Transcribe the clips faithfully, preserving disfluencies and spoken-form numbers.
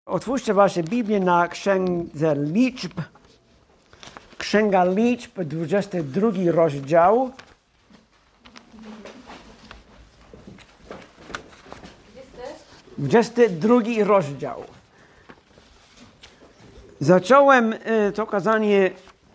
Otwórzcie wasze Biblię na Księdze Liczb. Księga Liczb, dwudziesty drugi rozdział. dwudziesty drugi rozdział. Zacząłem y, to kazanie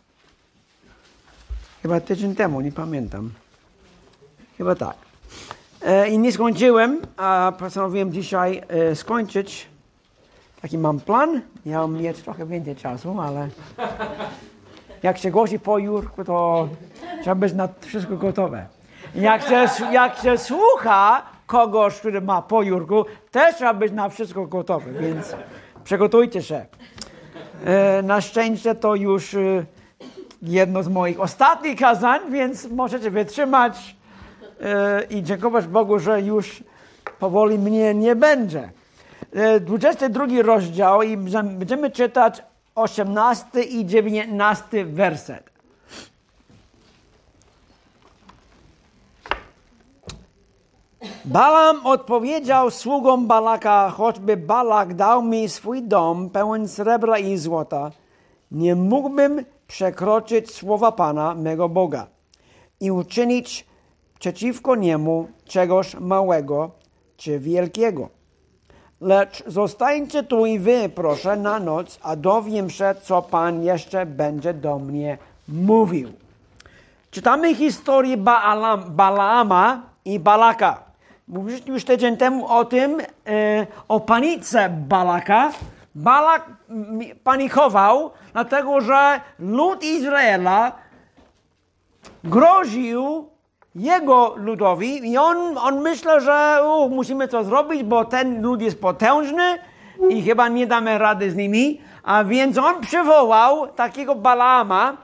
chyba tydzień temu, nie pamiętam. Chyba tak. E, I nie skończyłem, a postanowiłem dzisiaj e, skończyć. Taki mam plan. Miałem mieć trochę więcej czasu, ale jak się głosi po Jurku, to trzeba być na wszystko gotowe. Jak się, jak się słucha kogoś, który ma po Jurku, też trzeba być na wszystko gotowy, więc przygotujcie się. E, na szczęście to już e, jedno z moich ostatnich kazań, więc możecie wytrzymać e, i dziękować Bogu, że już powoli mnie nie będzie. dwudziesty drugi rozdział i będziemy czytać osiemnasty i dziewiętnasty werset. Balam odpowiedział sługom Balaka, choćby Balak dał mi swój dom pełen srebra i złota, nie mógłbym przekroczyć słowa Pana, mego Boga, i uczynić przeciwko niemu czegoś małego czy wielkiego. Lecz zostańcie tu i wy, proszę, na noc, a dowiem się, co Pan jeszcze będzie do mnie mówił. Czytamy historię Baalam, Balaama i Balaka. Mówiliśmy już tydzień temu o tym, e, o panice Balaka. Balak panikował, dlatego że lud Izraela groził jego ludowi i on, on myślał, że uh, musimy to zrobić, bo ten lud jest potężny i chyba nie damy rady z nimi, a więc on przywołał takiego Balaama,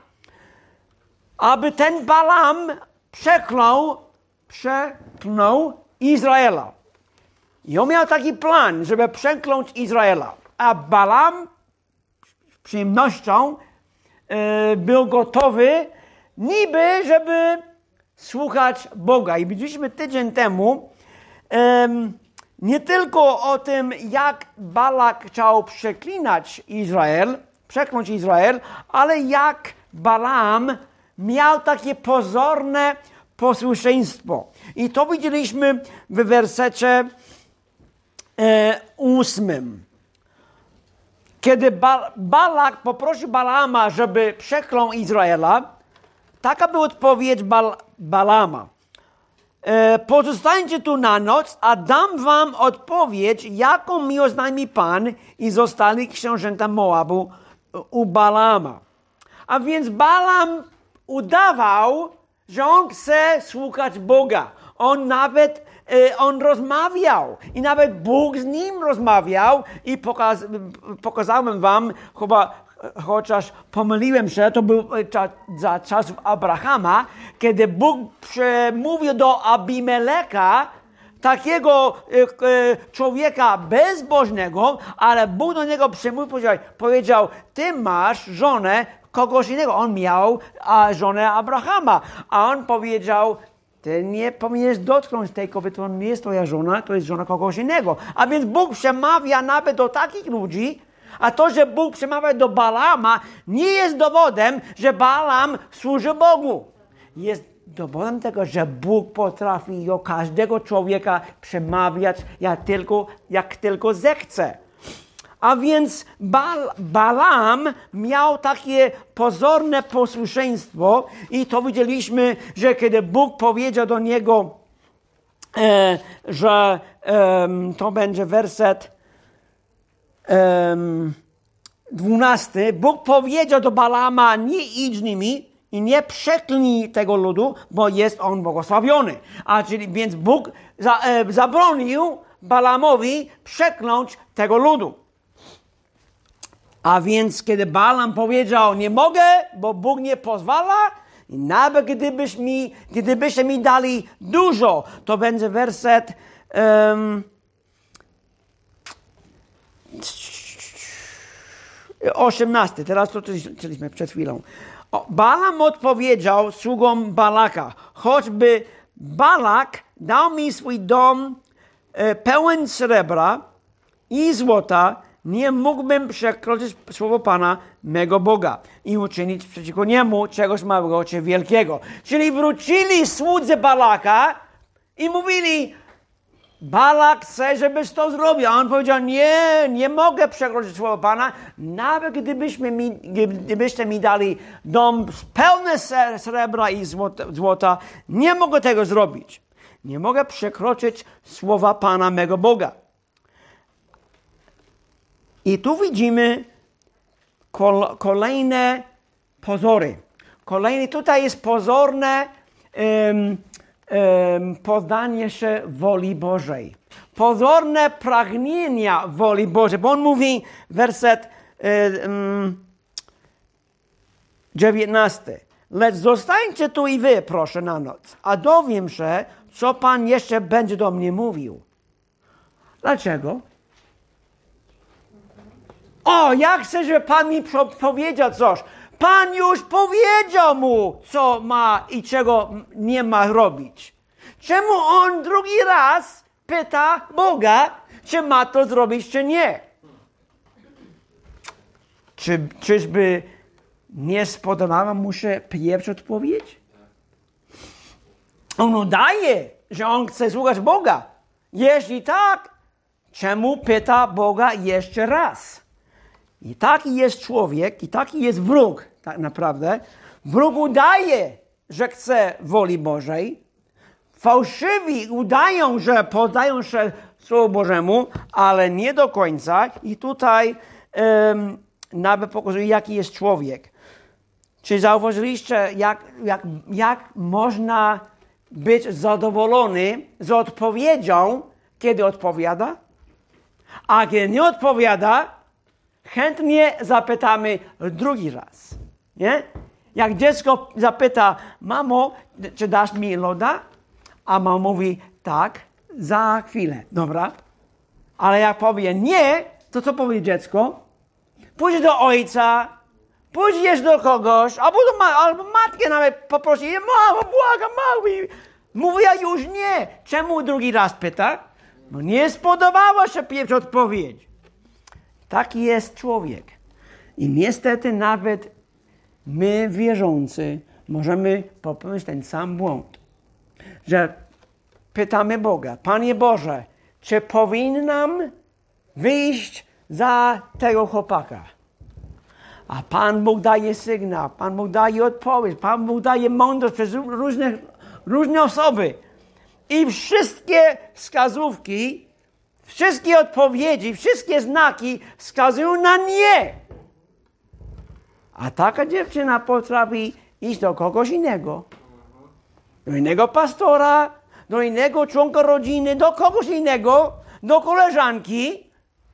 aby ten Balaam przeklął, przeklął Izraela. I on miał taki plan, żeby przekląć Izraela, a Balaam z przyjemnością yy, był gotowy niby, żeby słuchać Boga. I widzieliśmy tydzień temu um, nie tylko o tym, jak Balak chciał przeklinać Izrael, przekląć Izrael, ale jak Balaam miał takie pozorne posłuszeństwo. I to widzieliśmy w wersecie e, ósmym. Kiedy ba- Balak poprosił Balaama, żeby przeklął Izraela, taka była odpowiedź Bal- Balama. E, pozostańcie tu na noc, a dam wam odpowiedź, jaką mi oznajmi Pan i zostali książęta Moabu u Balama. A więc Balam udawał, że on chce słuchać Boga. On nawet, e, on rozmawiał i nawet Bóg z nim rozmawiał i pokaz- pokazałem wam, chyba chociaż pomyliłem się, to był cza, za czasów Abrahama, kiedy Bóg przemówił do Abimeleka, takiego e, e, człowieka bezbożnego, ale Bóg do niego przemówił, powiedział, powiedział, ty masz żonę kogoś innego. On miał a, żonę Abrahama, a on powiedział, ty nie powinieneś dotknąć tej kobiety, to nie jest twoja żona, to jest żona kogoś innego. A więc Bóg przemawia nawet do takich ludzi, a to, że Bóg przemawia do Balama, nie jest dowodem, że Balam służy Bogu. Jest dowodem tego, że Bóg potrafi do każdego człowieka przemawiać jak tylko, jak tylko zechce. A więc Bal, Balam miał takie pozorne posłuszeństwo i to widzieliśmy, że kiedy Bóg powiedział do niego, e, że e, to będzie werset Um, dwunasty. Bóg powiedział do Balama, nie idź z nimi i nie przeklnij tego ludu, bo jest on błogosławiony. A czyli więc Bóg za, e, zabronił Balamowi przekląć tego ludu. A więc kiedy Balam powiedział, nie mogę, bo Bóg nie pozwala, i nawet gdybyś mi, gdybyście mi dali dużo, to będzie werset um, osiemnasty, teraz to czytaliśmy przed chwilą. O, Balam odpowiedział sługom Balaka, choćby Balak dał mi swój dom e, pełen srebra i złota, nie mógłbym przekroczyć słowo Pana, mego Boga i uczynić przeciwko niemu czegoś małego czy wielkiego. Czyli wrócili słudzy Balaka i mówili, Balak chce, żebyś to zrobił. A on powiedział, nie, nie mogę przekroczyć słowa Pana, nawet gdybyśmy mi, gdybyście mi dali dom pełny srebra i złota, złota, nie mogę tego zrobić. Nie mogę przekroczyć słowa Pana, mego Boga. I tu widzimy kol, kolejne pozory. Kolejny, tutaj jest pozorne um, um, poddanie się woli Bożej. Pozorne pragnienia woli Bożej. Bo on mówi, werset um, dziewiętnasty. Lecz zostańcie tu i wy, proszę, na noc, a dowiem się, co Pan jeszcze będzie do mnie mówił. Dlaczego? O, ja chcę, żeby Pan mi powiedział coś. Pan już powiedział mu, co ma i czego nie ma robić. Czemu on drugi raz pyta Boga, czy ma to zrobić, czy nie? Czy, czyżby nie spodobała mu się pierwsza odpowiedź? On udaje, że on chce słuchać Boga. Jeśli tak, czemu pyta Boga jeszcze raz? I taki jest człowiek, i taki jest wróg, tak naprawdę. Wróg udaje, że chce woli Bożej. Fałszywi udają, że poddają się Słowu Bożemu, ale nie do końca. I tutaj um, nawet pokazuje, jaki jest człowiek. Czy zauważyliście, jak, jak, jak można być zadowolony z odpowiedzią, kiedy odpowiada? A kiedy nie odpowiada, chętnie zapytamy drugi raz. Nie? Jak dziecko zapyta, mamo, czy dasz mi loda? A mama mówi, tak, za chwilę. Dobra. Ale jak powie nie, to co powie dziecko? Pójdź do ojca, pójdziesz do kogoś, albo, do ma- albo matkę nawet poprosi, mamo, błagam, mały. Mówi, ja już nie. Czemu drugi raz pyta? Bo nie spodobała się pierwsza odpowiedź. Taki jest człowiek. I niestety nawet my, wierzący, możemy popełnić ten sam błąd. Że pytamy Boga, Panie Boże, czy powinnam wyjść za tego chłopaka? A Pan Bóg daje sygnał, Pan Bóg daje odpowiedź, Pan Bóg daje mądrość przez różne, różne osoby. I wszystkie wskazówki, wszystkie odpowiedzi, wszystkie znaki wskazują na nie. A taka dziewczyna potrafi iść do kogoś innego. Do innego pastora, do innego członka rodziny, do kogoś innego, do koleżanki,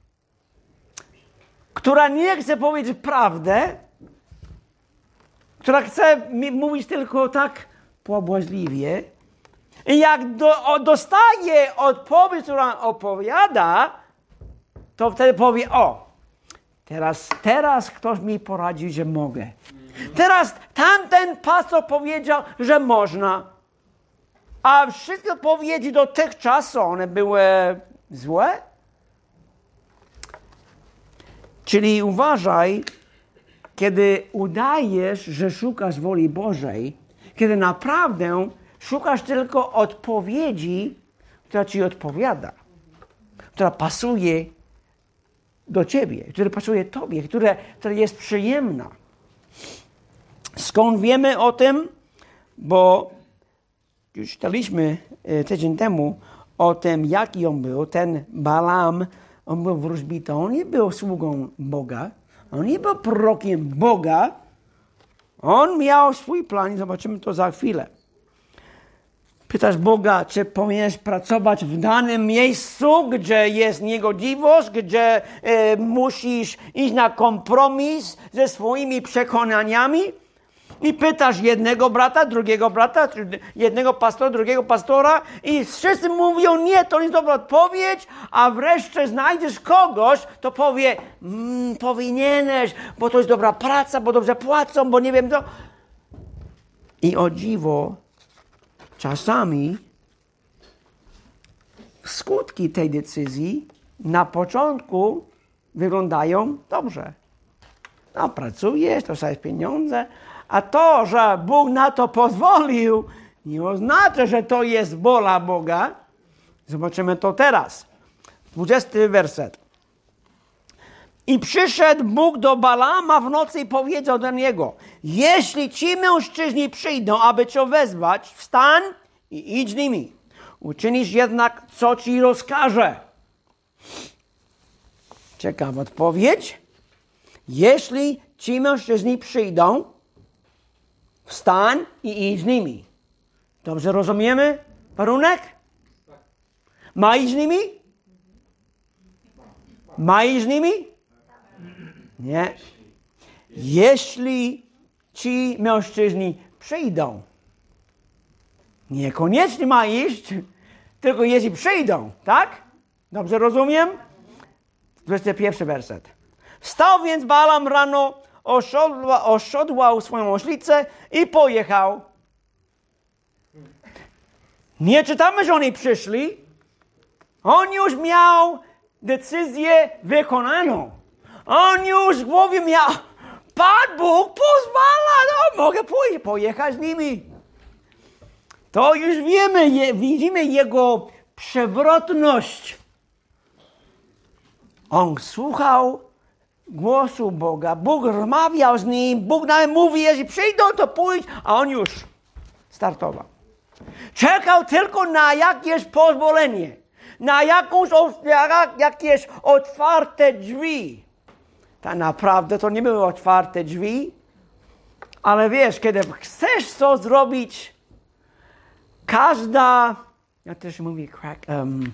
która nie chce powiedzieć prawdę, która chce mi mówić tylko tak pobłażliwie. I jak do, o, dostaje odpowiedź, która opowiada, to wtedy powie, o, teraz, teraz ktoś mi poradził, że mogę. Teraz tamten pastor powiedział, że można. A wszystkie odpowiedzi dotychczas, one były złe. Czyli uważaj, kiedy udajesz, że szukasz woli Bożej, kiedy naprawdę szukasz tylko odpowiedzi, która ci odpowiada, która pasuje do ciebie, która pasuje tobie, która, która jest przyjemna. Skąd wiemy o tym? Bo już czytaliśmy tydzień temu o tym, jaki on był. Ten Balaam, on był wróżbitą, on nie był sługą Boga, on nie był prorokiem Boga. On miał swój plan i zobaczymy to za chwilę. Pytasz Boga, czy powinieneś pracować w danym miejscu, gdzie jest niegodziwość, gdzie e, musisz iść na kompromis ze swoimi przekonaniami? I pytasz jednego brata, drugiego brata, jednego pastora, drugiego pastora i wszyscy mówią, nie, to jest dobra odpowiedź, a wreszcie znajdziesz kogoś, to powie, mmm, powinieneś, bo to jest dobra praca, bo dobrze płacą, bo nie wiem co. I o dziwo, czasami skutki tej decyzji na początku wyglądają dobrze. No, pracujesz, to są pieniądze, a to, że Bóg na to pozwolił, nie oznacza, że to jest wola Boga. Zobaczymy to teraz. dwudziesty werset. I przyszedł Bóg do Balama w nocy i powiedział do niego: jeśli ci mężczyźni przyjdą, aby cię wezwać, wstań i idź z nimi. Uczynisz jednak, co ci rozkaże. Ciekawa odpowiedź. Jeśli ci mężczyźni przyjdą, wstań i idź z nimi. Dobrze rozumiemy warunek? Ma iść z nimi? Ma iść z nimi? Nie. Jeśli ci mężczyźni przyjdą. Niekoniecznie ma iść, tylko jeśli przyjdą, tak? Dobrze rozumiem? dwudziesty pierwszy werset. Wstał więc Balaam rano, osiodła, osiodłał swoją oślicę i pojechał. Nie czytamy, że oni przyszli. On już miał decyzję wykonaną. On już w głowie miał, Pan Bóg pozwala, no mogę pójść, pojechać z nimi. To już wiemy, je, widzimy jego przewrotność. On słuchał głosu Boga, Bóg rozmawiał z nim, Bóg nam mówi, jeśli przyjdą, to pójdź, a on już startował. Czekał tylko na jakieś pozwolenie, na jakąś, jakieś otwarte drzwi. Tak naprawdę to nie były otwarte drzwi, ale wiesz, kiedy chcesz coś zrobić, każda, ja też mówię crack, um,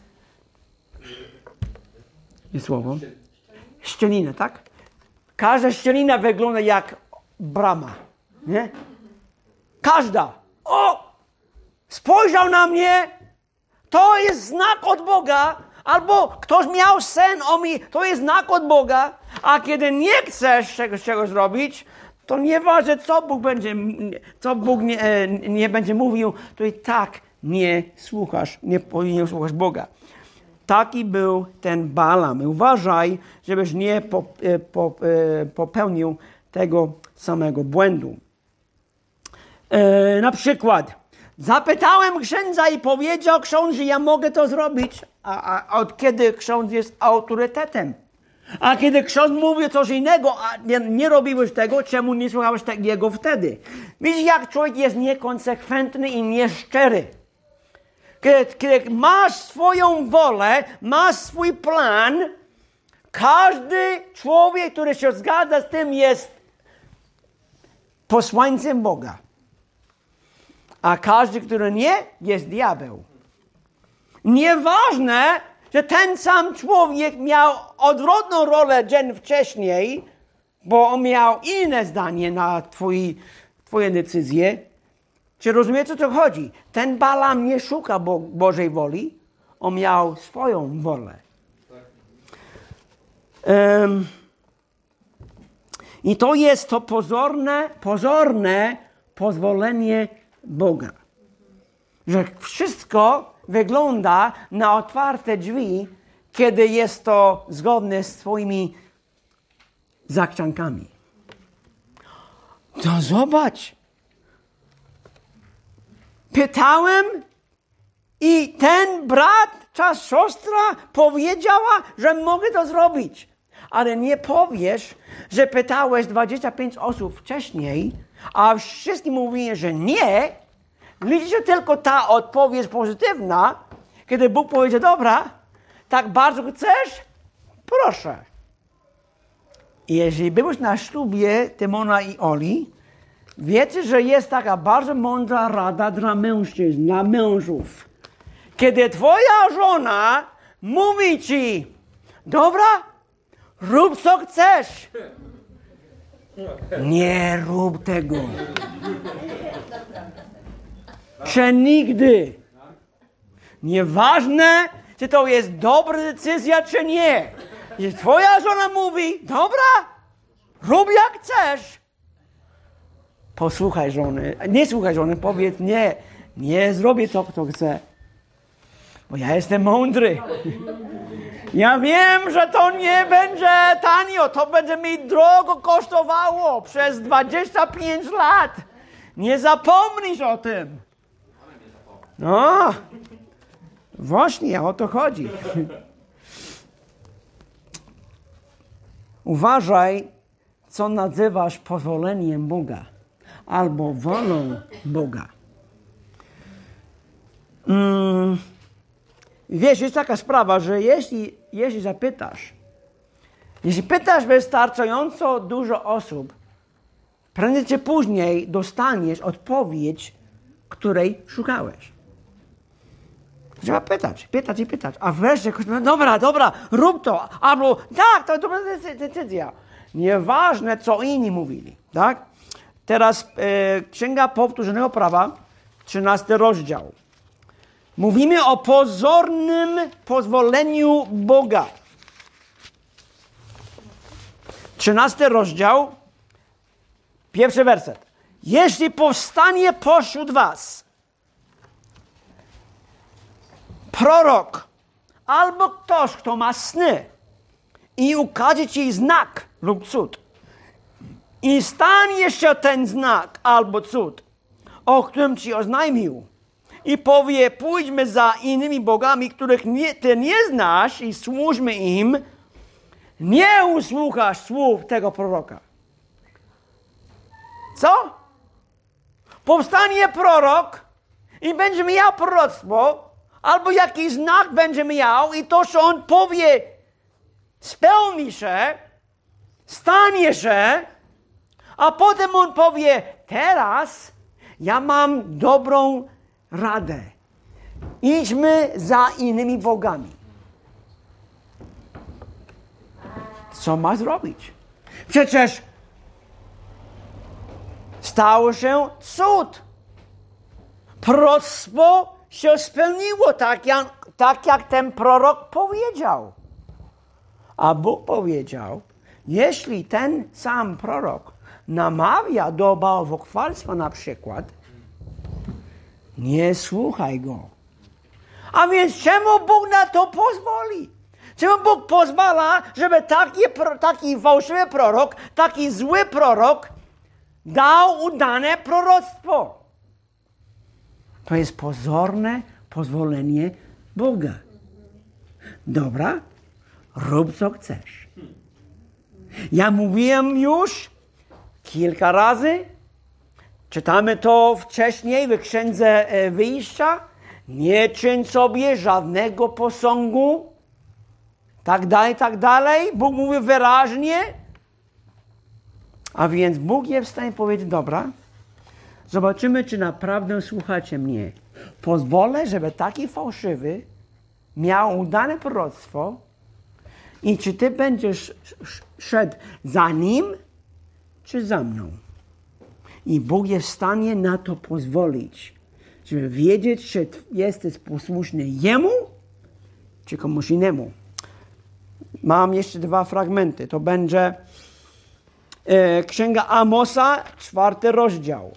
jest słowo, szczelina, tak? Każda szczelina wygląda jak brama, nie? Każda. O! Spojrzał na mnie, to jest znak od Boga, albo ktoś miał sen o mnie, to jest znak od Boga, a kiedy nie chcesz czegoś, czegoś zrobić, to nieważne, co Bóg będzie, co Bóg nie, nie będzie mówił, to i tak nie słuchasz, nie, nie słuchasz Boga. Taki był ten Balaam. Uważaj, żebyś nie popełnił tego samego błędu. E, na przykład, zapytałem księdza i powiedział ksiądz, że ja mogę to zrobić, a, a od kiedy ksiądz jest autorytetem? A kiedy ksiądz mówi coś innego, a nie, nie robiłeś tego, czemu nie słuchałeś jego wtedy? Widzisz, jak człowiek jest niekonsekwentny i nieszczery. Kiedy, kiedy masz swoją wolę, masz swój plan, każdy człowiek, który się zgadza z tym, jest posłańcem Boga. A każdy, który nie, jest diabeł. Nieważne, że ten sam człowiek miał odwrotną rolę dzień wcześniej, bo on miał inne zdanie na twój, twoje decyzje. Czy rozumiecie, o co chodzi? Ten Balaam nie szuka Bo- Bożej woli, on miał swoją wolę. Um, I to jest to pozorne, pozorne pozwolenie Boga. Że wszystko wygląda na otwarte drzwi, kiedy jest to zgodne z twoimi zachciankami. To zobacz. Pytałem i ten brat, ta siostra powiedziała, że mogę to zrobić. Ale nie powiesz, że pytałeś dwadzieścia pięć osób wcześniej, a wszyscy mówili, że nie. Liczy się tylko ta odpowiedź pozytywna, kiedy Bóg powiedział, dobra, tak bardzo chcesz? Proszę. I jeżeli byłeś na ślubie Tymona i Oli, wiecie, że jest taka bardzo mądra rada dla mężczyzn, dla mężów. Kiedy twoja żona mówi ci, dobra, rób co chcesz. Nie rób tego. Przenigdy. Nieważne, czy to jest dobra decyzja, czy nie. Jeśli twoja żona mówi, dobra, rób jak chcesz. Posłuchaj żony, nie słuchaj żony, powiedz nie, nie zrobię to, co chcę. Bo ja jestem mądry. Ja wiem, że to nie będzie tanio, to będzie mi drogo kosztowało przez dwadzieścia pięć lat. Nie zapomnisz o tym. No, właśnie o to chodzi. Uważaj, co nazywasz pozwoleniem Boga albo wolą Boga. Mm, wiesz, jest taka sprawa, że jeśli, jeśli zapytasz, jeśli pytasz wystarczająco dużo osób, prędzej czy później dostaniesz odpowiedź, której szukałeś. Trzeba pytać, pytać i pytać. A wreszcie ktoś mówi, dobra, dobra, rób to. Albo tak, to dobra decyzja. Nieważne, co inni mówili. Tak? Teraz e, Księga Powtórzonego Prawa, trzynasty rozdział. Mówimy o pozornym pozwoleniu Boga. Trzynasty rozdział, pierwszy werset. Jeśli powstanie pośród was prorok albo ktoś, kto ma sny i ukaże ci znak lub cud i stanie się ten znak albo cud, o którym ci oznajmił i powie, pójdźmy za innymi bogami, których nie, ty nie znasz i służmy im, nie usłuchasz słów tego proroka. Co? Powstanie prorok i będzie miał proroctwo, albo jakiś znak będzie miał i to, co on powie, spełni się, stanie się, a potem on powie, teraz ja mam dobrą radę. Idźmy za innymi bogami. Co ma zrobić? Przecież stało się cud. Proroctwo się spełniło tak jak, tak, jak ten prorok powiedział. A Bóg powiedział, jeśli ten sam prorok namawia do bałwochwalstwa na przykład, nie słuchaj go. A więc czemu Bóg na to pozwoli? Czemu Bóg pozwala, żeby taki, taki fałszywy prorok, taki zły prorok dał udane proroctwo? To jest pozorne pozwolenie Boga. Dobra, rób co chcesz. Ja mówiłem już kilka razy, czytamy to wcześniej w Księdze Wyjścia, nie czyń sobie żadnego posągu, tak dalej, tak dalej. Bóg mówi wyraźnie, a więc Bóg jest w stanie powiedzieć, dobra, zobaczymy, czy naprawdę słuchacie mnie. Pozwolę, żeby taki fałszywy miał udane proroctwo i czy ty będziesz szedł za nim, czy za mną. I Bóg jest w stanie na to pozwolić, żeby wiedzieć, czy jesteś posłuszny Jemu, czy komuś innemu. Mam jeszcze dwa fragmenty. To będzie e, Księga Amosa, czwarty rozdział.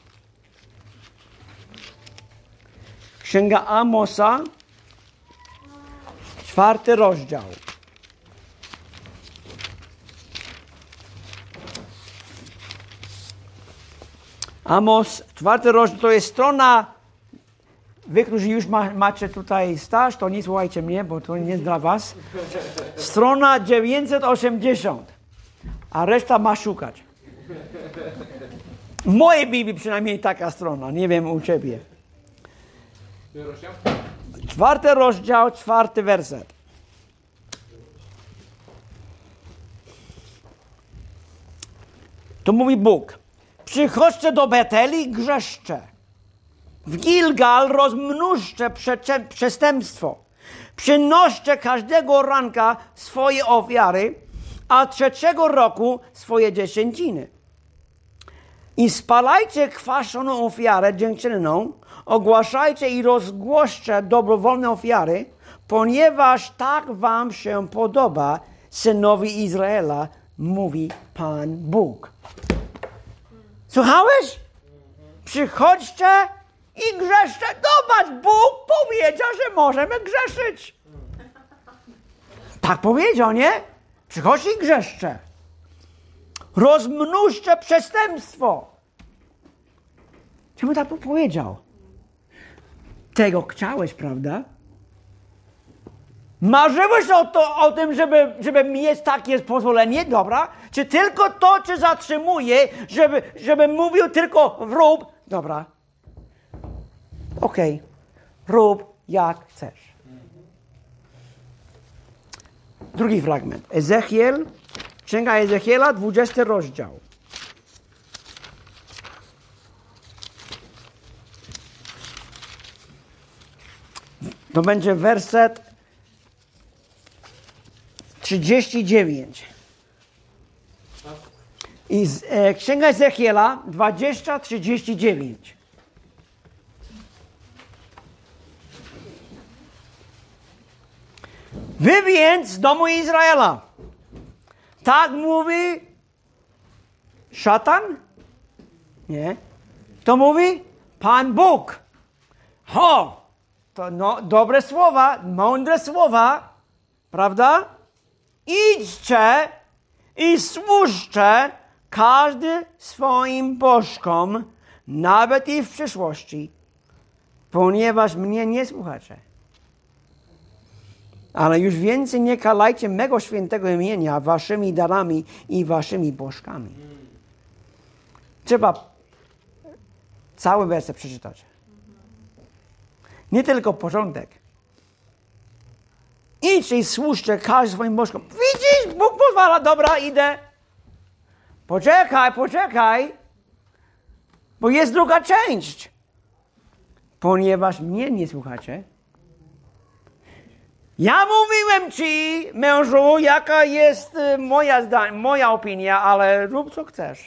Księga Amosa, czwarty rozdział. Amos, czwarty rozdział, to jest strona, wy, którzy już ma, macie tutaj staż, to nie słuchajcie mnie, bo to nie jest dla was. Strona dziewięćset osiemdziesiąt, a reszta ma szukać. W mojej Biblii przynajmniej taka strona, nie wiem u ciebie. Czwarty rozdział, czwarty werset. To mówi Bóg. Przychodźcie do Beteli, grzeszcie. W Gilgal rozmnóżcie przecze- przestępstwo. Przynoście każdego ranka swoje ofiary, a trzeciego roku swoje dziesięciny. I spalajcie kwaszoną ofiarę dziękczynną, ogłaszajcie i rozgłoście dobrowolne ofiary, ponieważ tak wam się podoba, synowi Izraela, mówi Pan Bóg. Słuchałeś? Przychodźcie i grzeszcie. Zobacz, Bóg powiedział, że możemy grzeszyć. Tak powiedział, nie? Przychodzi i grzeszcze. Rozmnóżcie przestępstwo. Czemu tak powiedział? Tego chciałeś, prawda? Marzyłeś o, to, o tym, żeby, żeby mieć takie pozwolenie, dobra? Czy tylko to cię zatrzymuje, żeby, żeby mówił tylko rób, dobra? Okej, okay. Rób jak chcesz. Drugi fragment. Ezechiel, Księga Ezechiela, dwudziesty rozdział. To będzie werset trzydziesty dziewiąty. I z, e, Księga Ezechiela dwadzieścia trzydzieści dziewięć. Wy więc z domu Izraela. Tak mówi szatan? Nie. Kto mówi? Pan Bóg. Ho! To no, dobre słowa, mądre słowa, prawda? Idźcie i służcie każdy swoim bożkom, nawet i w przyszłości, ponieważ mnie nie słuchacie. Ale już więcej nie kalajcie mego świętego imienia waszymi darami i waszymi bożkami. Trzeba cały werset przeczytać. Nie tylko porządek. Idźcie i służcie każdy swoim bożkom. Widzisz, Bóg pozwala, dobra, idę. Poczekaj, poczekaj, bo jest druga część. Ponieważ mnie nie słuchacie. Ja mówiłem ci, mężu, jaka jest moja zda- moja opinia, ale rób co chcesz.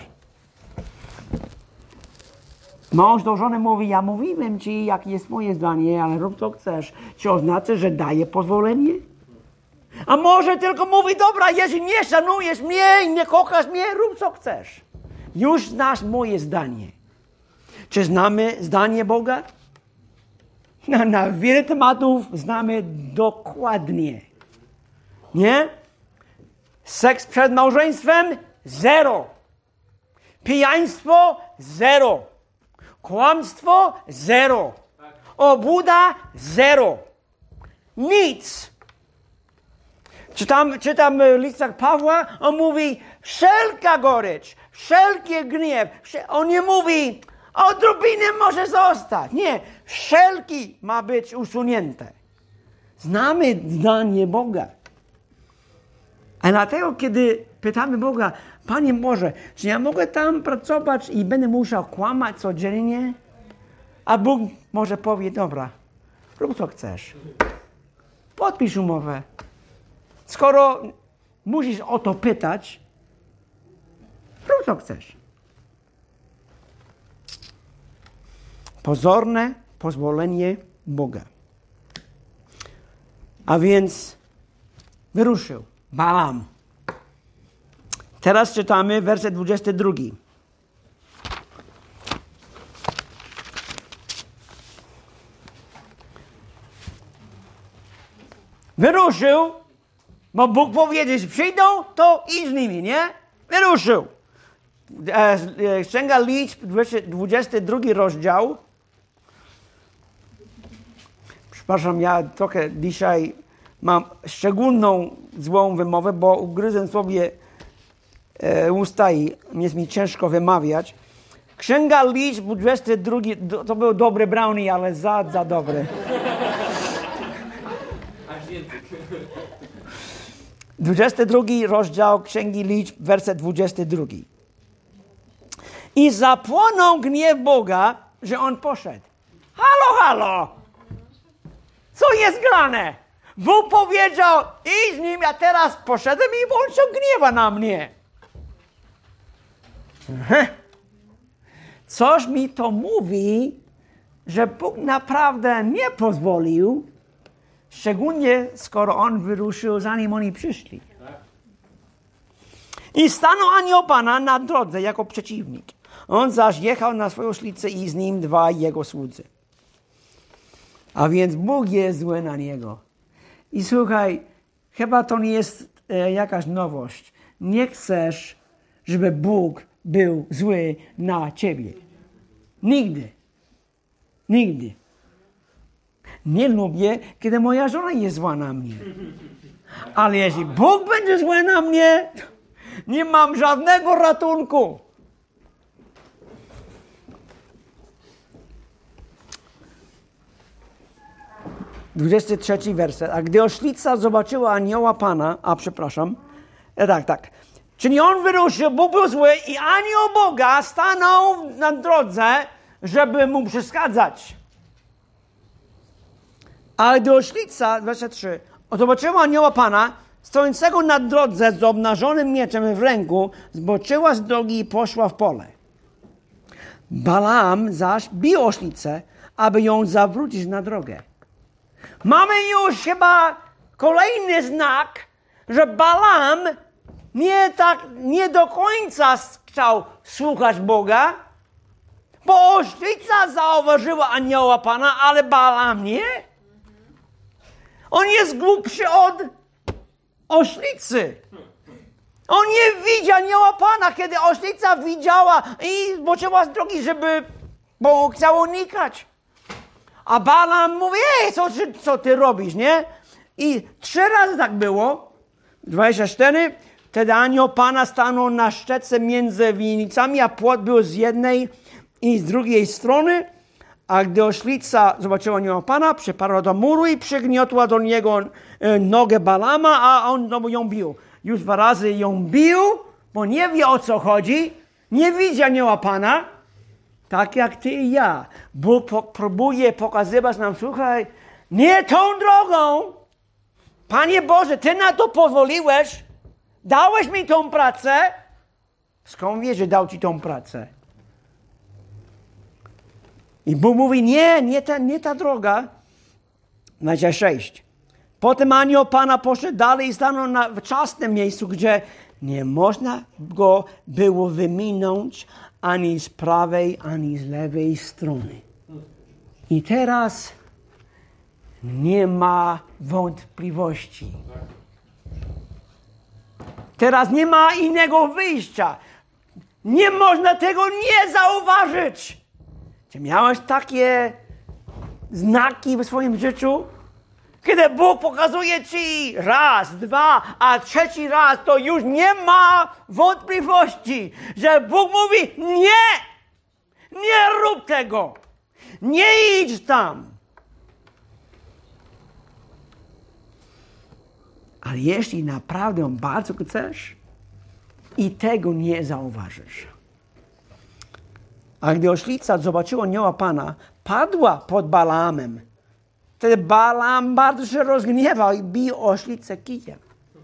Mąż do żony mówi, ja mówiłem ci, jakie jest moje zdanie, ale rób co chcesz. Czy oznacza, że daje pozwolenie? A może tylko mówi, dobra, jeśli nie szanujesz mnie i nie kochasz mnie, rób co chcesz. Już znasz moje zdanie. Czy znamy zdanie Boga? Na, na wiele tematów znamy dokładnie. Nie? Seks przed małżeństwem? Zero. Pijaństwo? Zero. Kłamstwo? Zero. Obłuda? Zero. Nic. Czytam, czytam w listach Pawła, on mówi wszelka gorycz, wszelki gniew. On nie mówi odrobinę może zostać. Nie, wszelki ma być usunięte. Znamy zdanie Boga. A dlatego, kiedy pytamy Boga, Panie Boże, czy ja mogę tam pracować i będę musiał kłamać codziennie? A Bóg może powie, dobra, rób co chcesz. Podpisz umowę. Skoro musisz o to pytać, rób co chcesz. Pozorne pozwolenie Boga. A więc wyruszył Balaam. Teraz czytamy werset dwudziesty drugi. Wyruszył, bo Bóg powiedział, że przyjdą, to idź z nimi, nie? Wyruszył. Księga Liczb, dwudziesty drugi rozdział. Przepraszam, ja trochę dzisiaj mam szczególną złą wymowę, bo ugryzłem sobie e, usta i jest mi ciężko wymawiać. Księga Liczb, dwudziesty drugi, to był dobry brownie, ale za, za dobry. dwudziesty drugi rozdział Księgi Liczb, werset dwudziesty drugi. I zapłonął gniew Boga, że on poszedł. Halo, halo! Co jest grane? Bóg powiedział, idź z nim, a teraz poszedłem i on się gniewa na mnie. Coś mi to mówi, że Bóg naprawdę nie pozwolił, szczególnie skoro on wyruszył, zanim oni przyszli. I stanął anioł Pana na drodze jako przeciwnik. On zaś jechał na swoją szlicę i z nim dwa jego słudzy. A więc Bóg jest zły na niego. I słuchaj, chyba to nie jest e, jakaś nowość. Nie chcesz, żeby Bóg był zły na ciebie. Nigdy. Nigdy. Nie lubię, kiedy moja żona jest zła na mnie. Ale jeśli Bóg będzie zły na mnie, nie mam żadnego ratunku. dwudziesty trzeci werset. A gdy oślica zobaczyła anioła Pana, a przepraszam, e, tak, tak. Czyli on wyruszył, Bóg był zły i anioł Boga stanął na drodze, żeby mu przeszkadzać. Ale gdy oślica, werset trzy, zobaczyła anioła Pana, stojącego na drodze z obnażonym mieczem w ręku, zboczyła z drogi i poszła w pole. Balaam zaś bił oślicę, aby ją zawrócić na drogę. Mamy już chyba kolejny znak, że Balaam nie, tak, nie do końca chciał słuchać Boga, bo oślica zauważyła anioła Pana, ale Balaam nie. On jest głupszy od oślicy. On nie widział anioła Pana, kiedy oślica widziała i zboczyła z drogi, żeby, bo chciał unikać. A Balaam mówi, ej, co, co ty robisz, nie? I trzy razy tak było. dwadzieścia cztery. Wtedy anioł Pana stanął na ścieżce między winnicami, a płot był z jednej i z drugiej strony. A gdy oślica zobaczyła anioła Pana, przyparła do muru i przygniotła do niego nogę Balama, a on znowu ją bił. Już dwa razy ją bił, bo nie wie, o co chodzi. Nie widzi anioła Pana. Tak jak ty i ja. Bóg po- próbuje pokazywać nam, słuchaj, nie tą drogą. Panie Boże, ty na to pozwoliłeś. Dałeś mi tą pracę. Skąd wiesz, że dał ci tą pracę? I Bóg mówi, nie, nie ta, nie ta droga. dwadzieścia sześć. Potem anioł Pana poszedł dalej i stanął na wczesnym miejscu, gdzie nie można go było wyminąć ani z prawej, ani z lewej strony. I teraz nie ma wątpliwości. Teraz nie ma innego wyjścia. Nie można tego nie zauważyć. Czy miałeś takie znaki w swoim życiu? Kiedy Bóg pokazuje ci raz, dwa, a trzeci raz, to już nie ma wątpliwości, że Bóg mówi nie, nie rób tego, nie idź tam. Ale jeśli naprawdę bardzo chcesz i tego nie zauważysz. A gdy oślica zobaczyła anioła Pana, padła pod Balaamem. Wtedy Balaam bardzo się rozgniewał i bił oślicę kijem.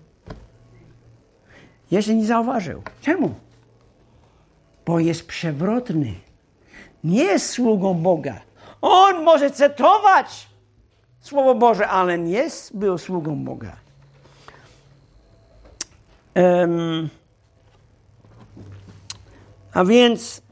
Jeszcze nie zauważył. Czemu? Bo jest przewrotny. Nie jest sługą Boga. On może cytować Słowo Boże, ale nie był sługą Boga. Um, a więc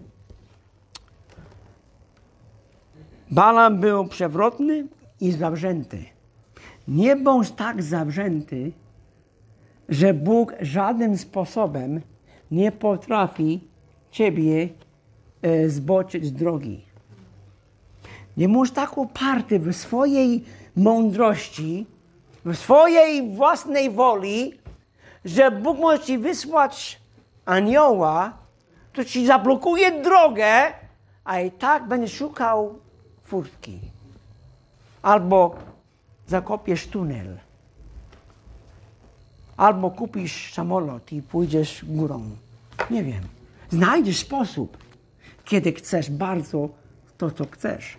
Balaam był przewrotny i zawzięty. Nie bądź tak zawzięty, że Bóg żadnym sposobem nie potrafi ciebie e, zboczyć z drogi. Nie bądź tak uparty w swojej mądrości, w swojej własnej woli, że Bóg może ci wysłać anioła, to ci zablokuje drogę, a i tak będziesz szukał furtki. Albo zakopiesz tunel. Albo kupisz samolot i pójdziesz górą. Nie wiem. Znajdziesz sposób, kiedy chcesz bardzo to, co chcesz.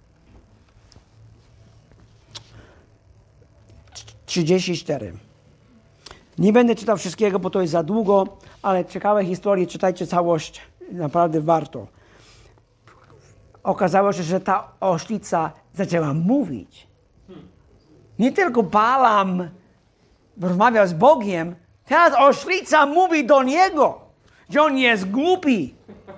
trzydzieści cztery. Nie będę czytał wszystkiego, bo to jest za długo, ale ciekawe historie, czytajcie całość. Naprawdę warto. Okazało się, że ta oślica zaczęła mówić. Nie tylko Balaam rozmawiał z Bogiem, teraz oślica mówi do niego, że on jest głupi.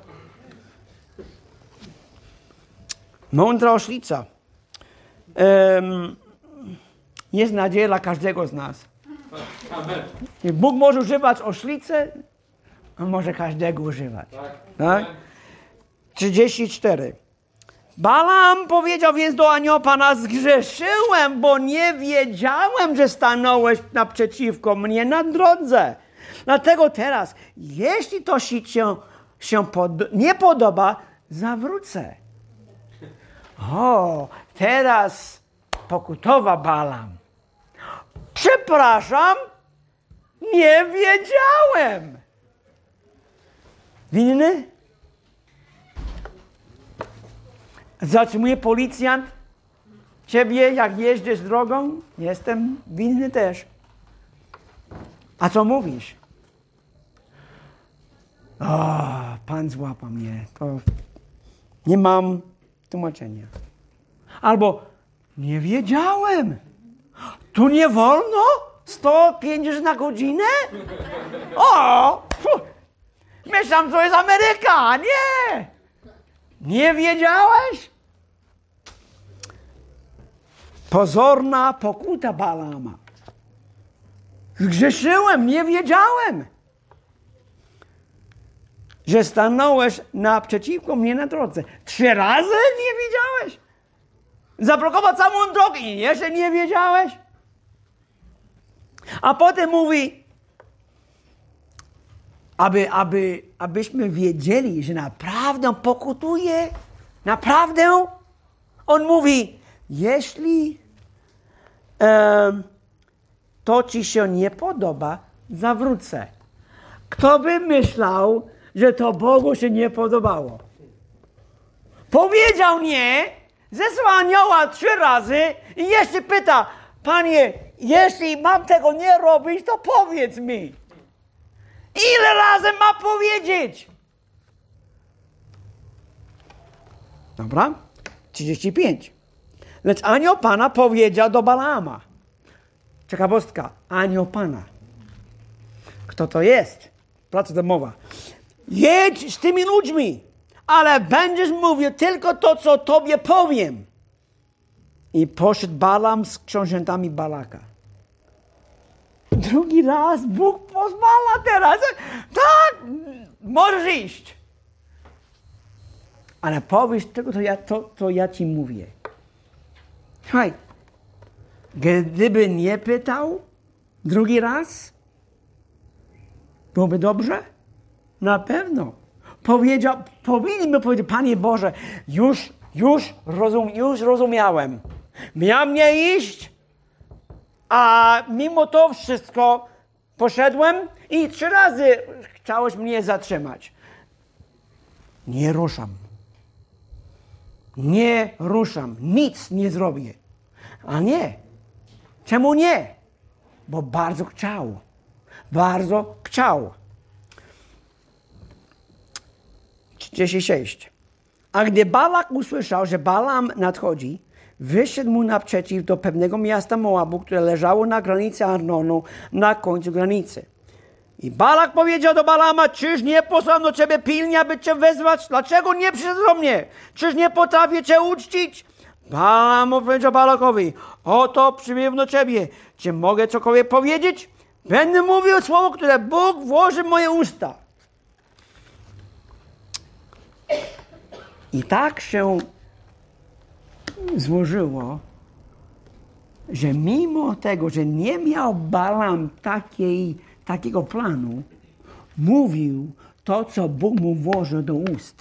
Mądra oślica. Um, jest nadzieja dla każdego z nas. I Bóg może używać oślicy, on może każdego używać. Tak? trzydzieści cztery. Balaam powiedział więc do anioła Pana: zgrzeszyłem, bo nie wiedziałem, że stanąłeś naprzeciwko mnie na drodze. Dlatego teraz, jeśli to się, się pod, nie podoba, zawrócę. O, teraz pokutowa Balaam. Przepraszam, nie wiedziałem. Winny? Zatrzymuje policjant ciebie, jak jeździsz drogą? Jestem winny też. A co mówisz? O, Pan złapał mnie. To nie mam tłumaczenia. Albo nie wiedziałem. Tu nie wolno? sto pięćdziesiąt na godzinę? O! Puh. Myślałem, że to jest Ameryka. Nie! Nie wiedziałeś? Pozorna pokuta Balaama. Zgrzeszyłem, nie wiedziałem, że stanąłeś naprzeciwko mnie na drodze. Trzy razy nie wiedziałeś? Zablokował całą drogę i jeszcze nie wiedziałeś? A potem mówi, aby, aby, abyśmy wiedzieli, że naprawdę pokutuje, naprawdę. On mówi, jeśli um, to ci się nie podoba, zawrócę. Kto by myślał, że to Bogu się nie podobało? Powiedział nie, zesłał anioła trzy razy i jeszcze pyta, Panie, jeśli mam tego nie robić, to powiedz mi. Ile razy ma powiedzieć? Dobra? trzydzieści pięć. Lecz anioł Pana powiedział do Balaama. Ciekawostka. Anioł Pana. Kto to jest? Praca domowa. Jedź z tymi ludźmi, ale będziesz mówił tylko to, co tobie powiem. I poszedł Balaam z książętami Balaka. Drugi raz Bóg pozwala teraz. Tak, możesz iść. Ale powiesz tylko, to ja, to, to ja ci mówię. Słuchaj, gdyby nie pytał drugi raz, byłoby dobrze? Na pewno. Powiedział, powinniśmy powiedzieć, Panie Boże, już, już, rozum, już rozumiałem. Miałem nie iść, a mimo to wszystko poszedłem i trzy razy chciałeś mnie zatrzymać. Nie ruszam. Nie ruszam. Nic nie zrobię. A nie. Czemu nie? Bo bardzo chciał. Bardzo chciał. trzydzieści sześć. A gdy Balak usłyszał, że Balaam nadchodzi, wyszedł mu naprzeciw do pewnego miasta Moabu, które leżało na granicy Arnonu, na końcu granicy. I Balak powiedział do Balaama, czyż nie posłałem do ciebie pilnie, aby cię wezwać? Dlaczego nie przyszedł do mnie? Czyż nie potrafię cię uczcić? Balaam powiedział Balakowi, oto przybyłem do ciebie. Czy mogę cokolwiek powiedzieć? Będę mówił słowo, które Bóg włoży w moje usta. I tak się złożyło, że mimo tego, że nie miał Balaam takiej, takiego planu, mówił to, co Bóg mu włożył do ust.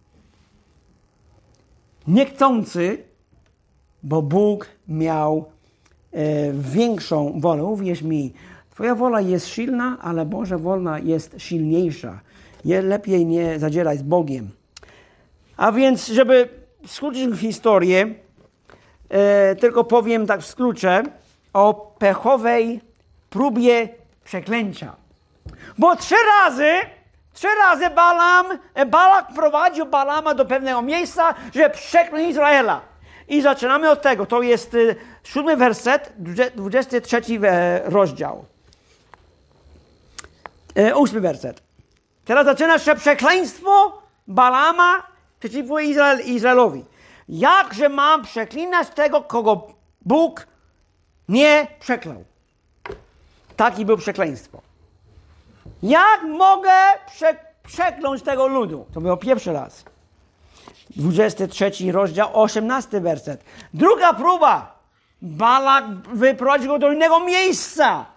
Niechcący, bo Bóg miał e, większą wolę. Uwierz mi, twoja wola jest silna, ale Boża wola jest silniejsza. Je, lepiej nie zadzieraj z Bogiem. A więc, żeby skrócić historię, e, tylko powiem tak w skrócie o pechowej próbie przeklęcia. Bo trzy razy, trzy razy Balaam, Balak prowadził Balaama do pewnego miejsca, że przeklął Izraela. I zaczynamy od tego. To jest siódmy werset, dwudziesty trzeci rozdział. E, ósmy werset. Teraz zaczyna się przekleństwo Balaama przeciwko Izrael, Izraelowi. Jakże mam przeklinać tego, kogo Bóg nie przeklął? Taki był przekleństwo. Jak mogę prze, przekląć tego ludu? To było pierwszy raz. dwudziesty trzeci rozdział, osiemnasty werset. Druga próba. Balak wyprowadził go do innego miejsca.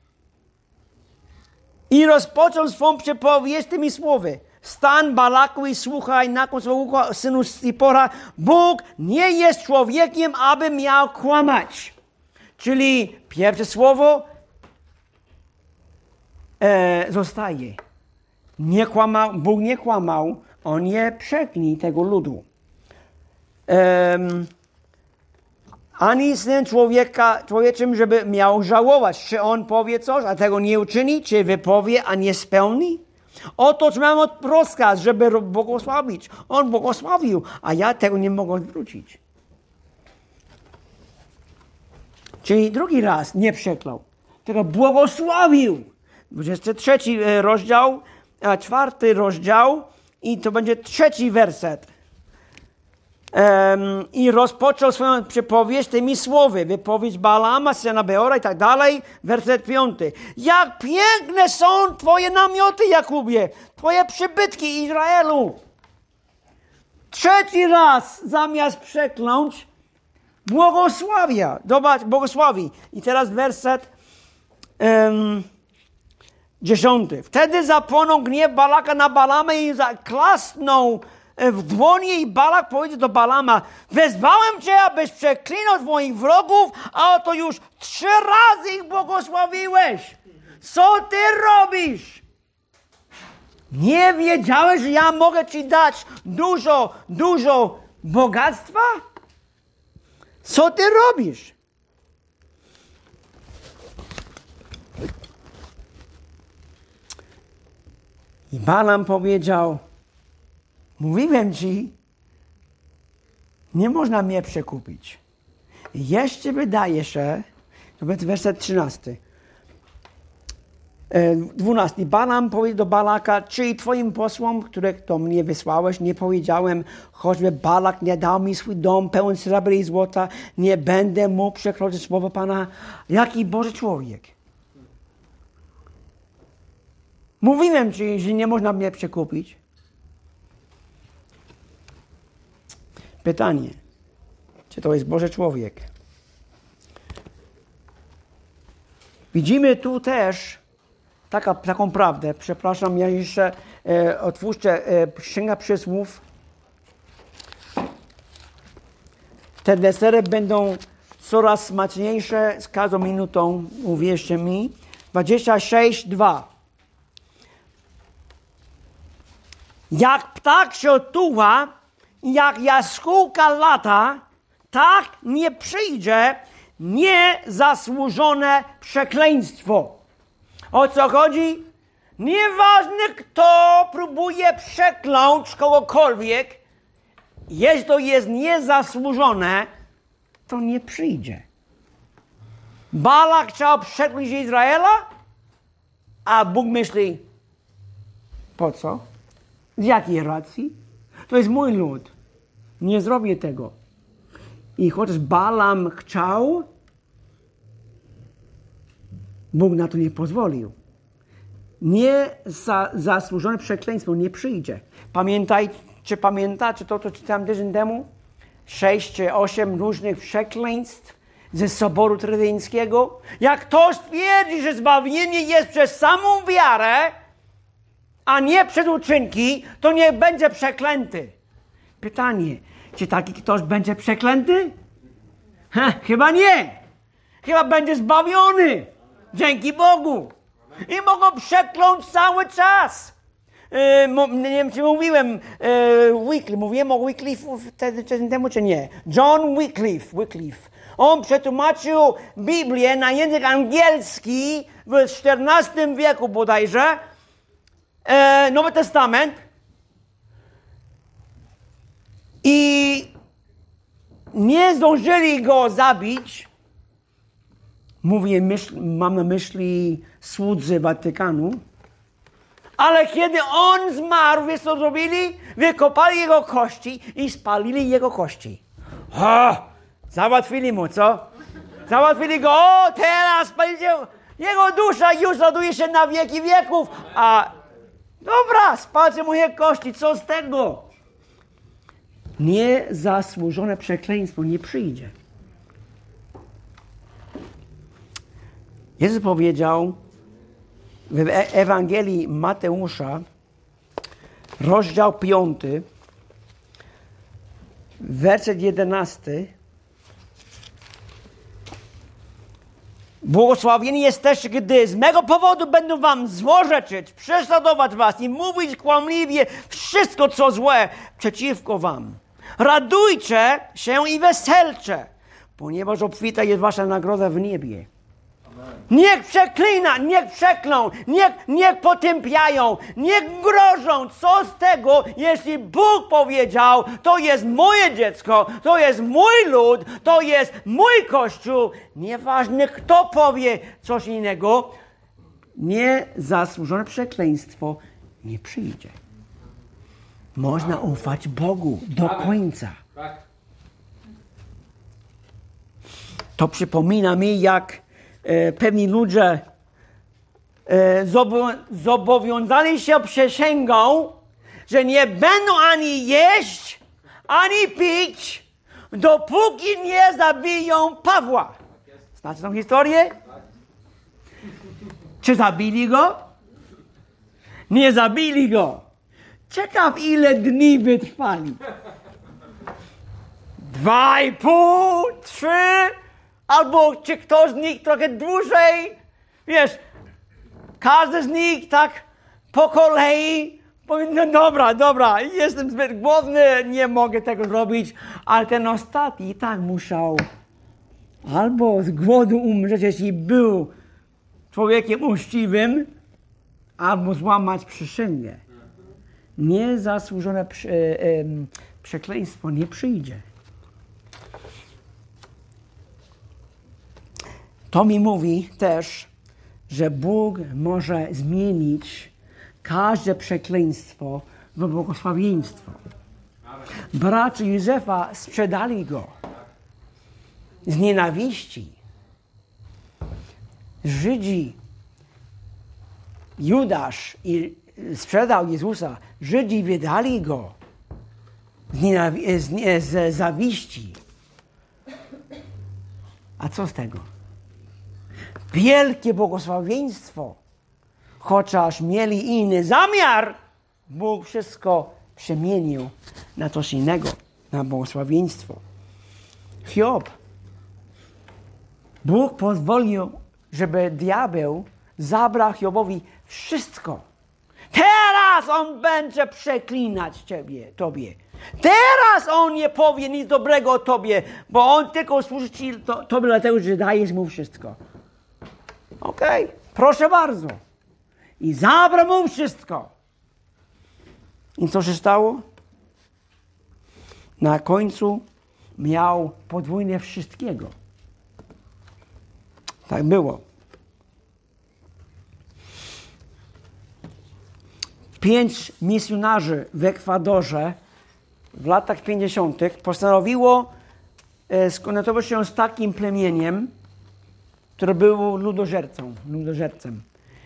I rozpoczął swą przypowieść tymi słowy. Stan Balaku i słuchaj na ucho, synu Sipora. Bóg nie jest człowiekiem, aby miał kłamać. Czyli pierwsze słowo e, zostaje. Nie kłamał, Bóg nie kłamał. On nie przeklnij tego ludu. Um, ani syn człowieka, człowieczym, żeby miał żałować. Czy on powie coś, a tego nie uczyni? Czy wypowie, a nie spełni? Oto mam rozkaz, żeby błogosławić. On błogosławił, a ja tego nie mogę odwrócić. Czyli drugi raz nie przeklął, tylko błogosławił. dwudziesty trzeci rozdział, a czwarty rozdział i to będzie trzeci werset. Um, I rozpoczął swoją przypowieść tymi słowy. Wypowiedź Balaama, syna Beora i tak dalej. Werset piąty. Jak piękne są twoje namioty, Jakubie. Twoje przybytki, Izraelu. Trzeci raz zamiast przekląć, błogosławia. Zobacz, błogosławi. I teraz werset um, dziesiąty. Wtedy zapłonął gniew Balaka na Balamę i zaklasnął w dłonie i Balak powiedział do Balama: wezwałem cię, abyś przeklinał moich wrogów, a oto już trzy razy ich błogosławiłeś. Co ty robisz? Nie wiedziałeś, że ja mogę ci dać dużo, dużo bogactwa? Co ty robisz? I Balam powiedział: mówiłem ci, nie można mnie przekupić. Jeszcze wydaje się, to będzie werset trzynasty. dwunasty. Balam powiedział do Balaka: czy twoim posłom, których do mnie wysłałeś, nie powiedziałem, choćby Balak nie dał mi swój dom pełen srebra i złota, nie będę mógł przekroczyć słowa Pana? Jaki Boży człowiek. Mówiłem ci, że nie można mnie przekupić. Pytanie, czy to jest Boży człowiek? Widzimy tu też taka, taką prawdę. Przepraszam, ja jeszcze e, otwórzę e, Księga Przysłów. Te desery będą coraz smaczniejsze z każdą minutą, uwierzcie mi. dwadzieścia sześć, dwa. Jak ptak się otuła, jak jaskółka lata, tak nie przyjdzie niezasłużone przekleństwo. O co chodzi? Nieważne, kto próbuje przekląć kogokolwiek, jeśli to jest niezasłużone, to nie przyjdzie. Balak chciał przekląć Izraela, a Bóg myśli: po co? Z jakiej racji? To jest mój lud. Nie zrobię tego. I chociaż Balam chciał, Bóg na to nie pozwolił. Niezasłużone przekleństwo nie przyjdzie. Pamiętaj, czy pamiętacie to, co czytałem tydzień temu? Sześć czy osiem różnych przekleństw ze Soboru Trydeńskiego. Jak ktoś twierdzi, że zbawienie jest przez samą wiarę, a nie przez uczynki, to nie będzie przeklęty. Pytanie, czy taki ktoś będzie przeklęty? Ha, chyba nie. Chyba będzie zbawiony. Dzięki Bogu. I mogą przekląć cały czas. E, nie wiem, czy mówiłem e, Wycliffe. Mówiłem o Wycliffe wtedy czasem temu, czy nie? John Wycliffe. Wycliffe. On przetłumaczył Biblię na język angielski w czternastym wieku bodajże. E, Nowy Testament. I nie zdążyli go zabić. Mówię, myśl, mam na myśli słudzy Watykanu. Ale kiedy on zmarł, wiesz co zrobili? Wykopali jego kości i spalili jego kości. O, załatwili mu, co? Załatwili go. O, teraz będzie Jego dusza już raduje się na wieki wieków, a dobra, spalcie moje kości, co z tego? Niezasłużone przekleństwo nie przyjdzie. Jezus powiedział w Ewangelii Mateusza, rozdział piąty, werset jedenasty. Błogosławieni jesteście, gdy z mego powodu będą wam złorzeczyć, prześladować was i mówić kłamliwie wszystko, co złe przeciwko wam. Radujcie się i weselcie, ponieważ obfita jest wasza nagroda w niebie. Niech przeklina, niech przeklą, niech, niech potępiają, niech grożą. Co z tego, jeśli Bóg powiedział, to jest moje dziecko, to jest mój lud, to jest mój Kościół. Nieważne, kto powie coś innego, niezasłużone przekleństwo nie przyjdzie. Można ufać Bogu do końca. To przypomina mi, jak e, pewni ludzie e, zobo- zobowiązali się przysięgą, że nie będą ani jeść, ani pić, dopóki nie zabiją Pawła. Znacie tą historię? Czy zabili go? Nie zabili go. Ciekaw, ile dni wytrwali. Dwa i pół, trzy, albo czy ktoś z nich trochę dłużej. Wiesz, każdy z nich tak po kolei powie, no dobra, dobra, jestem zbyt głodny, nie mogę tego zrobić, ale ten ostatni tak musiał albo z głodu umrzeć, jeśli był człowiekiem uczciwym, albo złamać przysięgę. Niezasłużone prze, e, e, przekleństwo nie przyjdzie. To mi mówi też, że Bóg może zmienić każde przekleństwo w błogosławieństwo. Bracia Józefa sprzedali go z nienawiści. Żydzi, Judasz i sprzedał Jezusa. Żydzi wydali go z, nienawi- z, z zawiści. A co z tego? Wielkie błogosławieństwo. Chociaż mieli inny zamiar, Bóg wszystko przemienił na coś innego, na błogosławieństwo. Hiob. Bóg pozwolił, żeby diabeł zabrał Hiobowi wszystko. Teraz on będzie przeklinać ciebie, tobie. Teraz on nie powie nic dobrego o tobie, bo on tylko służy ci to, tobie dlatego, że dajesz mu wszystko. Okej, okay, proszę bardzo. I zabrał mu wszystko. I co się stało? Na końcu miał podwójnie wszystkiego. Tak było. Pięć misjonarzy w Ekwadorze w latach pięćdziesiątych postanowiło e, skontaktować się z takim plemieniem, które było ludożercą, ludożercem.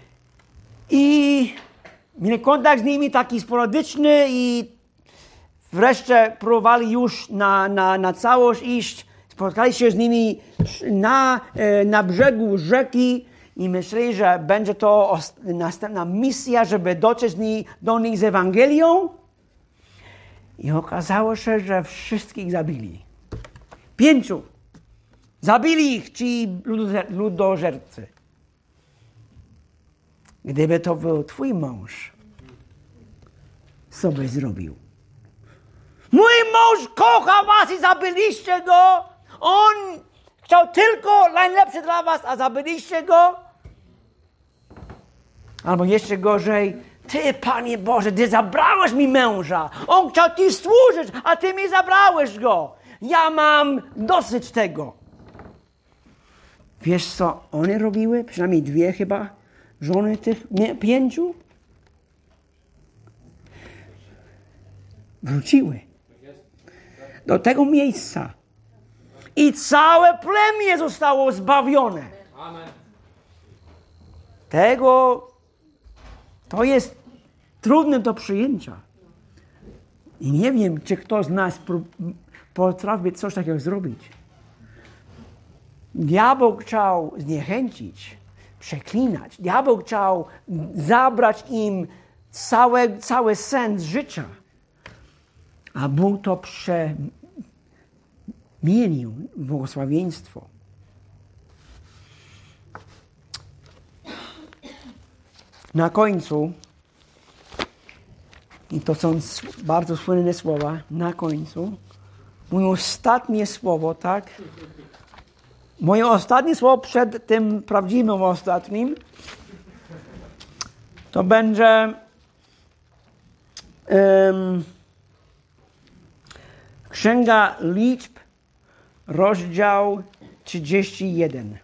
I mieli kontakt z nimi taki sporadyczny i wreszcie próbowali już na, na, na całość iść. Spotkali się z nimi na, na brzegu rzeki i myśleli, że będzie to następna misja, żeby dotrzeć do nich z Ewangelią. I okazało się, że wszystkich zabili. Pięciu. Zabili ich ci ludożercy. Gdyby to był twój mąż, co byś zrobił? Mój mąż kocha was i zabiliście go. On chciał tylko najlepsze dla was, a zabiliście go. Albo jeszcze gorzej, ty, Panie Boże, ty zabrałeś mi męża. On chciał ci służyć, a ty mi zabrałeś go. Ja mam dosyć tego. Wiesz, co one robiły? Przynajmniej dwie chyba żony tych nie, pięciu. Wróciły do tego miejsca. I całe plemię zostało zbawione. Amen. Tego to jest trudne do przyjęcia. I nie wiem, czy ktoś z nas potrafi coś takiego zrobić. Diabeł chciał zniechęcić, przeklinać. Diabeł chciał zabrać im cały, cały sens życia. A Bóg to przemienił w błogosławieństwo. Na końcu, i to są bardzo słynne słowa, na końcu, moje ostatnie słowo, tak? Moje ostatnie słowo przed tym prawdziwym ostatnim, to będzie um, Księga Liczb, rozdział trzydziesty jeden.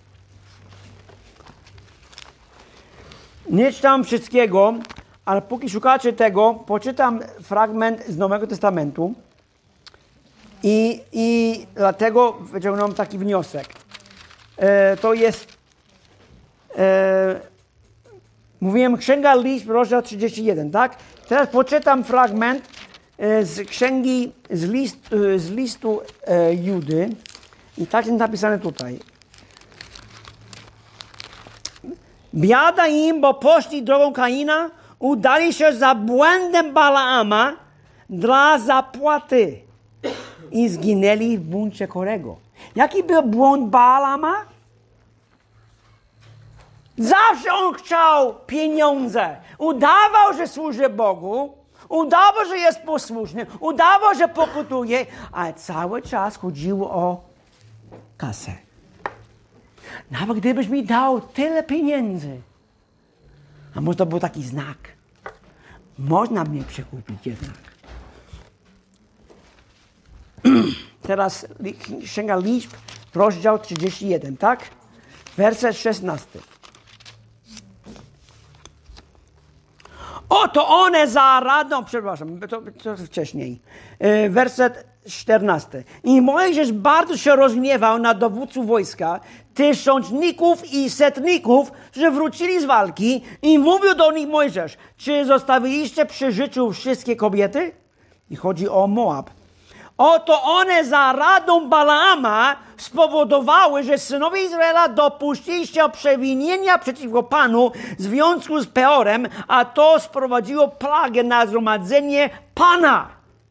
Nie czytam wszystkiego, ale póki szukacie tego, poczytam fragment z Nowego Testamentu i, i dlatego wyciągnąłem taki wniosek. E, to jest, e, mówiłem Księga Liczb, rozdział trzydziesty jeden, tak? Teraz poczytam fragment e, z księgi, z, list, e, z listu e, Judy i tak jest napisane tutaj. Biada im, bo poszli drogą Kaina, udali się za błędem Balaama dla zapłaty i zginęli w buncie Korego. Jaki był błąd Balaama? Zawsze on chciał pieniądze. Udawał, że służy Bogu, udawał, że jest posłuszny, udawał, że pokutuje, ale cały czas chodziło o kasę. Nawet gdybyś mi dał tyle pieniędzy, a może to był taki znak. Można mnie przekupić jednak. Teraz Księga Liczb, rozdział trzydziesty jeden, tak? Werset szesnasty. Oto one zaradą, przepraszam, to, to wcześniej. E, werset czternasty. I Mojżesz bardzo się rozgniewał na dowódców wojska, tysiączników i setników, że wrócili z walki i mówił do nich Mojżesz, czy zostawiliście przy życiu wszystkie kobiety? I chodzi o Moab. Oto one za radą Balaama spowodowały, że synowie Izraela dopuścili się przewinienia przeciwko Panu w związku z Peorem, a to sprowadziło plagę na zgromadzenie Pana.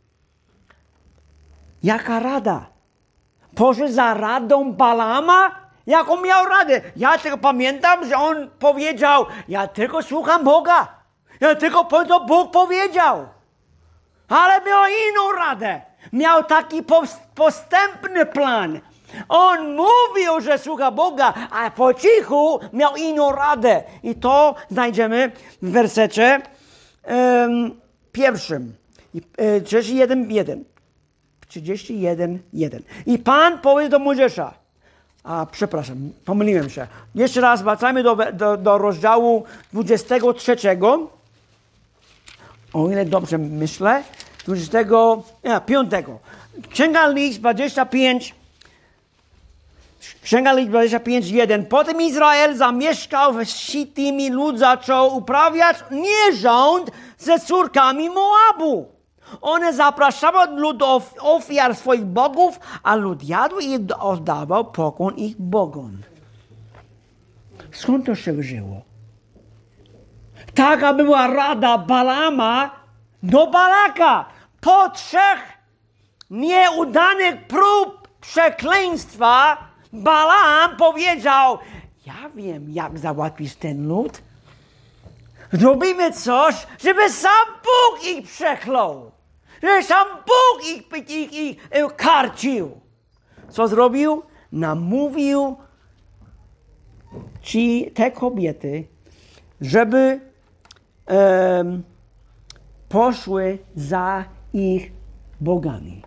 Jaka rada? Boże, za radą Balaama? Jaką miał radę? Ja tylko pamiętam, że on powiedział, ja tylko słucham Boga. Ja tylko powiem, co Bóg powiedział. Ale miał inną radę. Miał taki postępny plan. On mówił, że słucha Boga, a po cichu miał inną radę. I to znajdziemy w wersecie um, pierwszym. trzydzieści jeden jeden. trzydzieści jeden jeden. I Pan powiedział do Mojżesza, a przepraszam, pomyliłem się. Jeszcze raz wracamy do, do, do rozdziału dwudziestego trzeciego. O ile dobrze myślę. dwudziestego piątego. Księga Liczb dwadzieścia pięć. Księga Liczb dwadzieścia pięć jeden. Potem Izrael zamieszkał w Sittim i lud zaczął uprawiać nierząd ze córkami Moabu. One zapraszały lud do ofiar swoich bogów, a lud jadł i oddawał pokłon ich bogom. Skąd to się wzięło? Taka była rada Balaama do Balaka. Po trzech nieudanych prób przekleństwa Balaam powiedział, ja wiem, jak załatwić ten lud. Zrobimy coś, żeby sam Bóg ich przeklął. Żeby sam Bóg ich, ich, ich, ich karcił. Co zrobił? Namówił ci te kobiety, żeby um, poszły za ich bogami.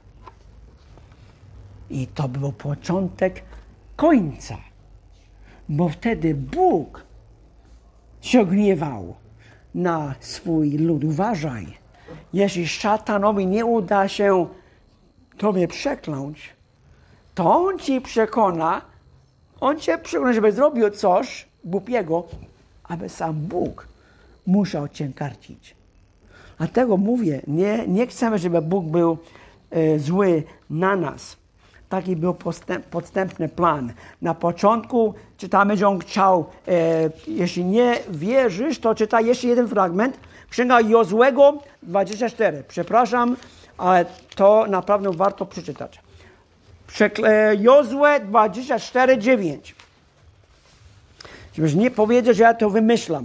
I to był początek końca. Bo wtedy Bóg się gniewał na swój lud. Uważaj, jeśli szatanowi nie uda się tobie przekląć, to on ci przekona, on cię przekona, żeby zrobił coś głupiego, aby sam Bóg musiał cię karcić. Dlatego mówię, nie, nie chcemy, żeby Bóg był e, zły na nas. Taki był postęp, podstępny plan. Na początku czytamy, że on chciał, e, jeśli nie wierzysz, to czytaj jeszcze jeden fragment. Księga Jozłego dwadzieścia cztery. Przepraszam, ale to naprawdę warto przeczytać. Przekle, Jozue dwadzieścia cztery, dziewięć. Żebyś nie powiedział, że ja to wymyślam.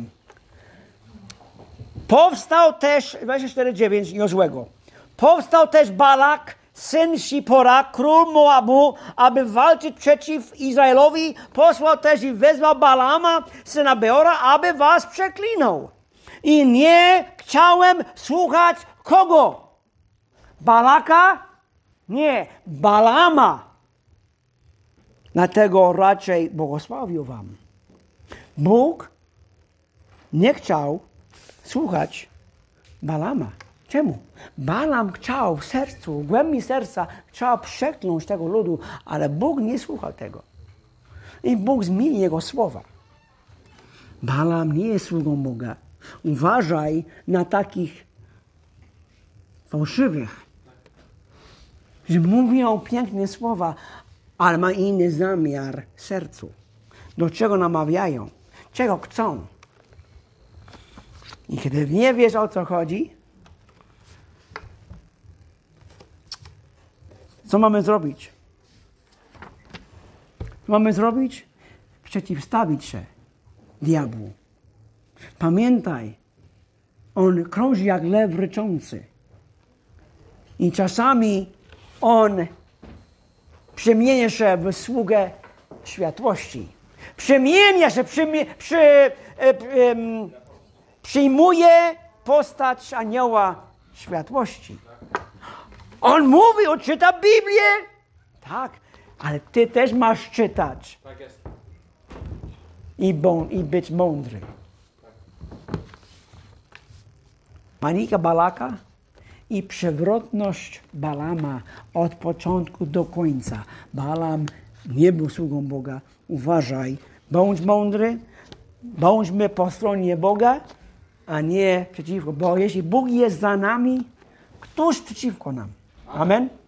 Powstał też, dwadzieścia cztery, dziewięć Jozłego. Powstał też Balak, syn Sipora, król Moabu, aby walczyć przeciw Izraelowi. Posłał też i wezwał Balaama, syna Beora, aby was przeklinał. I nie chciałem słuchać kogo? Balaka? Nie, Balaama. Dlatego raczej błogosławił wam. Bóg nie chciał słuchać Balaama. Czemu? Balaam chciał w sercu, w głębi serca, chciał przekląć tego ludu, ale Bóg nie słuchał tego. I Bóg zmienił jego słowa. Balaam nie jest sługą Boga. Uważaj na takich fałszywych, że mówią piękne słowa, ale ma inny zamiar w sercu. Do czego namawiają? Czego chcą? I kiedy nie wiesz, o co chodzi, co mamy zrobić? Co mamy zrobić? Przeciwstawić się diabłu. Pamiętaj, on krąży jak lew ryczący. I czasami on przemienia się w sługę światłości. Przemienia się, przymie, przy, e, e, przyjmuje postać anioła światłości. On mówi, on czyta Biblię. Tak, ale ty też masz czytać. Tak jest. I, bon, i być mądry. Panika Balaka i przewrotność Balama od początku do końca. Balam nie był sługą Boga. Uważaj, bądź mądry, bądźmy po stronie Boga, a nie przeciwko. Bo jeśli Bóg jest za nami, któż przeciwko nam? Amen.